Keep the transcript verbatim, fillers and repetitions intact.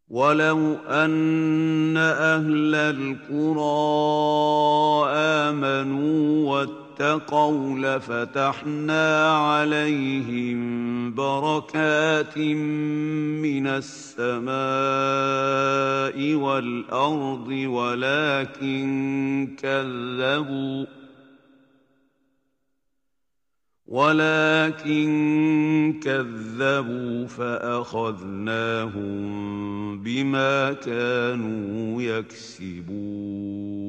وَلَوْ أَنَّ أَهْلَ الْقُرَىٰ آمَنُوا وَاتَّقَوْا لَفَتَحْنَا عَلَيْهِم بَرَكَاتٍ مِّنَ السَّمَاءِ وَالْأَرْضِ وَلَٰكِن كَذَّبُوا وَلَٰكِن كَذَّبُوا فَأَخَذْنَاهُم بِمَا كَانُوا يَكْسِبُونَ